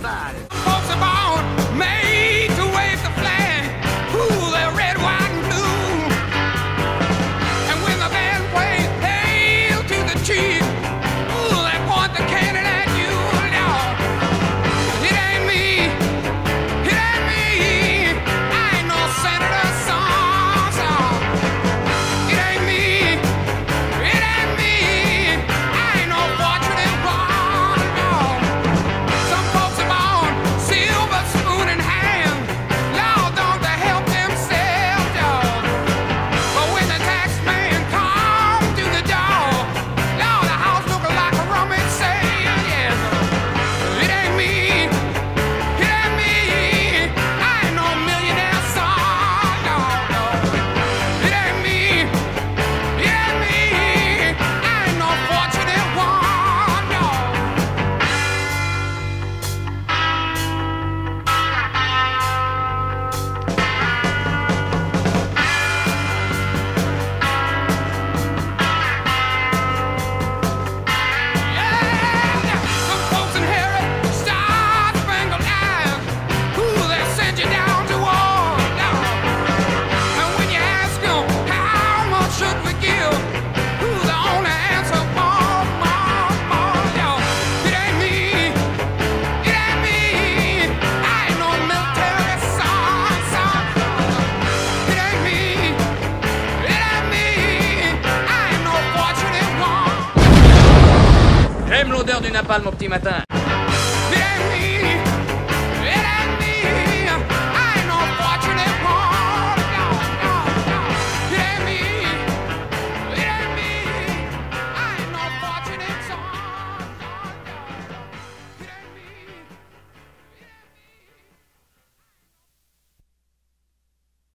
cheval. Folks are born made to wave the flag. Ooh, they're red, white, and blue. And when the band plays Hail to the Chief, ooh, they point the cannon at you. Lord, it ain't me. It ain't me. I ain't no senator, son. It ain't me. It ain't me. I ain't no fortunate one. No. Some folks are born silver spoon in hand. Lord, don't they help themselves, y'all? But when the tax man comes to the door, Lord, the house looking like a rummage sale, yes. It ain't me. It ain't me. I ain't no millionaire son, no, no. It ain't me. It ain't me. I ain't no fortunate one, no. Yeah, some folks inherit star-spangled eyes. Ooh, they send you down to war. And when you ask them how much should we give, ooh, the only answer, more. Yo, it ain't me. It ain't me. I ain't no military son. It ain't me. It ain't me. I ain't no fortunate one. J'aime l'odeur du napalm au petit matin.